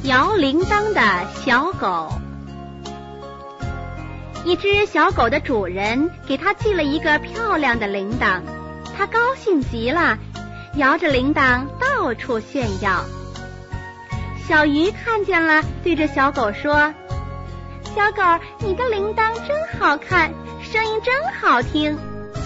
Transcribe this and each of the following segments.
摇铃铛的小狗。一只小狗的主人给它系了一个漂亮的铃铛，它高兴极了，摇着铃铛到处炫耀。小鱼看见了，对着小狗说：“小狗，你的铃铛真好看，声音真好听。”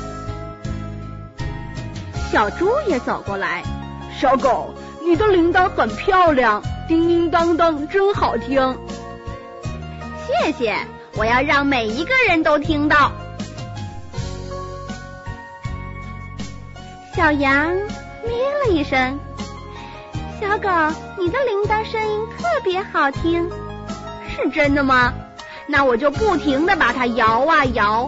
小猪也走过来：“ 小狗，你的铃铛很漂亮，叮叮当当，真好听。” 谢谢，我要让每一个人都听到。小羊咩了一声：“小狗，你的铃铛声音特别好听。”“是真的吗？那我就不停地把它摇啊摇。”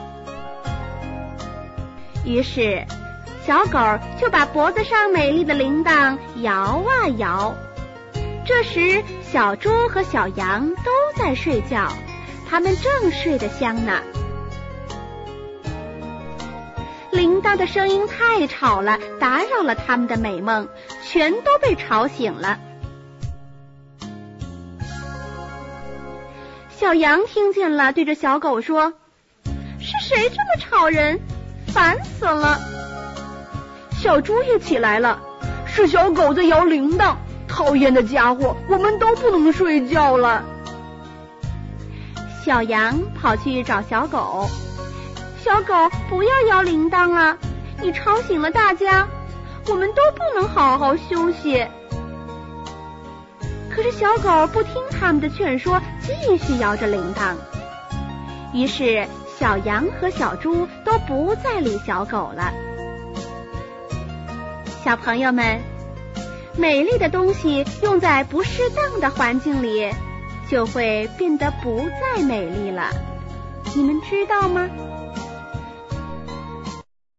于是小狗就把脖子上美丽的铃铛摇啊摇。这时小猪和小羊都在睡觉，它们正睡得香呢。铃铛的声音太吵了，打扰了它们的美梦，全都被吵醒了。小羊听见了，对着小狗说：“是谁这么吵人？烦死了！” 小猪也起来了：“是小狗在摇铃铛，讨厌的家伙，我们都不能睡觉了。” 小羊跑去找小狗：“小狗，不要摇铃铛了，你吵醒了大家，我们都不能好好休息。”可是小狗不听他们的劝说，继续摇着铃铛。于是小羊和小猪都不再理小狗了。小朋友们，美丽的东西用在不适当的环境里，就会变得不再美丽了，你们知道吗？